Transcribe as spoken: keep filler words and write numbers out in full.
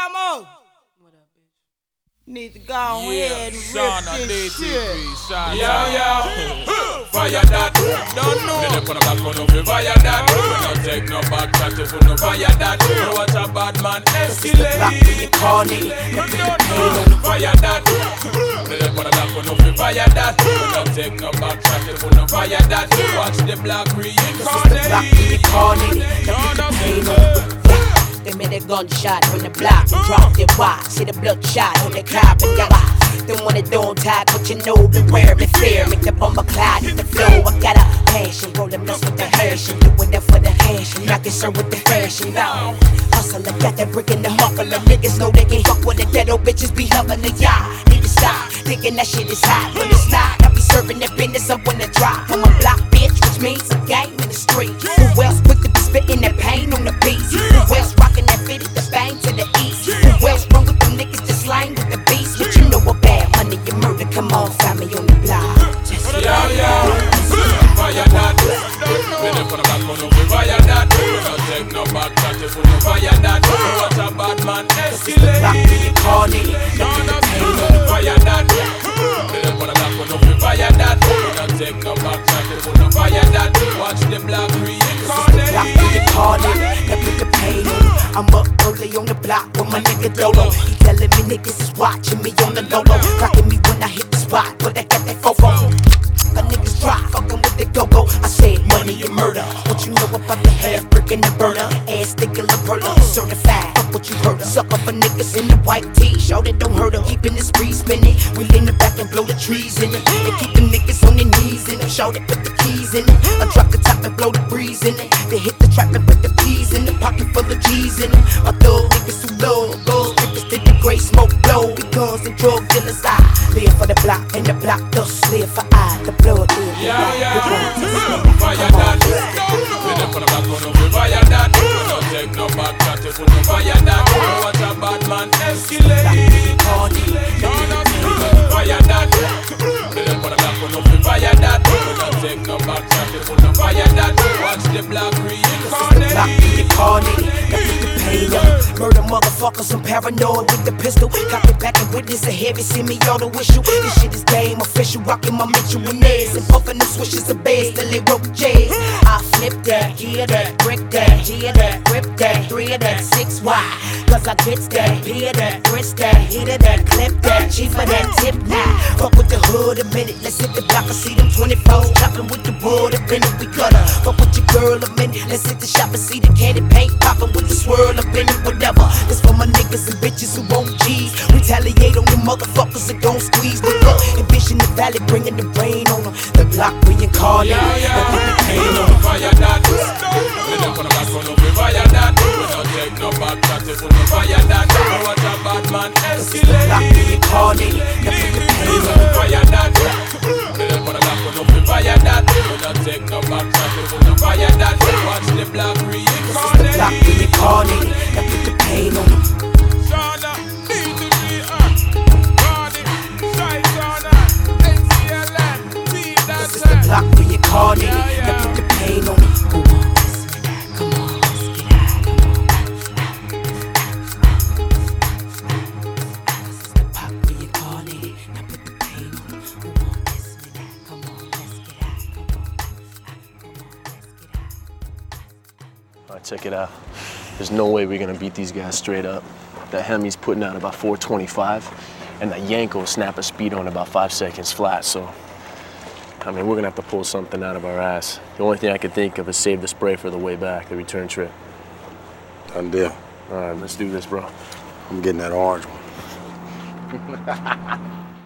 Camo. Need to go ahead and rip this shit. Yeah, yeah. Fire that. Don't know. They put a back on over fire that. We don't take no back chat if we no fire that. You watch a bad man escalate. Fire that. They put a back on over fire that. We don't take no back chat if we no fire that. You watch the black reincarnate. They made a gunshot from the block and dropped it wide. See the bloodshot on the cop in your eye. They want it don't tag, but you know beware me fear. Make the bomber cloud hit the flow. I got a passion, rollin' us with the hash and doing that for the hash. And not concerned with the fashion, no. Hustle, I got that brick in the muffler. Niggas know they can't fuck with the ghetto bitches be loving the yacht. Need to stop thinking that shit is hot when it's not. I be serving the business up when I drop. I'm a block bitch, which means a game in the street. Who else quick to be spitting that pain on the beat? Who else rocking that fit at the bang to the east? Who else run with them niggas just slang with the beast? But you know what bad money and murder, come on, family on the block. Just yeah, yeah. Fire that. We don't put a back on over fire that. We don't take no back chat if we no fire that. You watch a bad man escalate. Fire that. We don't put a back on over fire that. We don't take no back chat if we no fire that. Watch the black reincarnate. I'm up early on the block with my nigga Dolo. He telling me niggas is watching me on the low-low, clocking me when I hit the spot, but I got that fofo. My niggas drop, fucking with the go-go. I said money and murder. What you know about the half brick and the burner? Ass sticker la perla, certified. Fuck what you heard of. Suck up for niggas in the white tee. Show that don't hurt them. Keeping the spree spinning. We lean the back and blow the trees in it. And keep the niggas on their knees in it. Show that put the keys in it. I drop the top and blow the breeze in it. They hit the trap and put the peas in the pocket full of G's in it. My thug niggas who love gold niggas did the gray smoke blow. Because the drug dealers I live for the block and the block does live for I. The blood live. Yeah, yeah. Fire that. We don't put a back on over fire that. We don't take no back chat if we no fire that. You watch a bad man escalate. Fire that. We don't put a back on over fire that. We don't take no back chat if we no fire that. Watch the black reincarnate. Murder motherfuckers, I'm paranoid with the pistol. Cock it back and witness a heavy semi-auto issue. This shit is game official, rocking my Mitchell and Nez and puffing them swishes of beds till they rope jazz. I flip that, hear that, brick that, hear that, grip that, three of that, six wide. Cause I gets that, hear that, grist that, hit of that, clip that, chief of that, tip now. Fuck with the hood a minute, let's hit the block and see them twenty-fours chopping with the wood up in it, we gutter. Fuck with your girl a minute, let's hit the shop and see the candy paint popping with the swirl up in it, whatever. This for my niggas and bitches who won't G's. Retaliate on the motherfuckers that don't squeeze. Look up, envision the valley, bringing the rain on them. The block reincarnate, yeah, yeah. and put the pain on fire that. We don't put a back on over fire that. We don't take no back chat if we no fire that. You watch a bad man escalate. The block reincarnate, and put the pain on fire that. We don't put a back on over fire that. We don't take no back chat if we no fire that. Watch the black reincarnate. The block reincarnate, and put the pain on them. Shana, D to G, uh, Cardi, Shy Shana, N C L N, T that's This is the block reincarnate, yeah, yeah. and put the pain on them. Go on, come on, let's get high, come on. This is the block reincarnate, and put the pain on them. Go on, let's get high, come on, let's get high, come on. Come on, let's get high. All right, check it out. There's no way we're gonna beat these guys straight up. That Hemi's putting out about four twenty-five, and that Yanko snap a speed on about five seconds flat, so, I mean, we're gonna have to pull something out of our ass. The only thing I could think of is save the spray for the way back, the return trip. Done deal. All right, let's do this, bro. I'm getting that orange one.